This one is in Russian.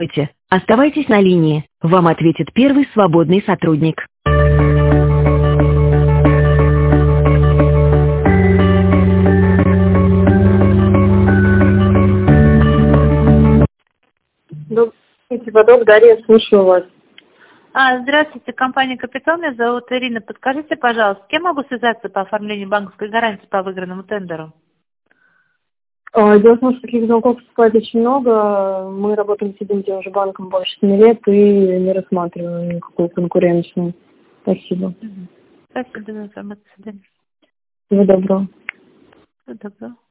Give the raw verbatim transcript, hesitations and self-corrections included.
Здравствуйте. Оставайтесь на линии. Вам ответит первый свободный сотрудник. Добрый водок, Дарья, слушаю вас. А, здравствуйте, компания «Капитал», меня зовут Ирина. Подскажите, пожалуйста, с кем могу связаться по оформлению банковской гарантии по выигранному тендеру? Дело в том, что таких звонков поступает очень много. Мы работаем с одним тем же банком больше семи лет и не рассматриваем никакую конкуренцию. Спасибо. Спасибо за информацию. Всего доброго. Всего доброго.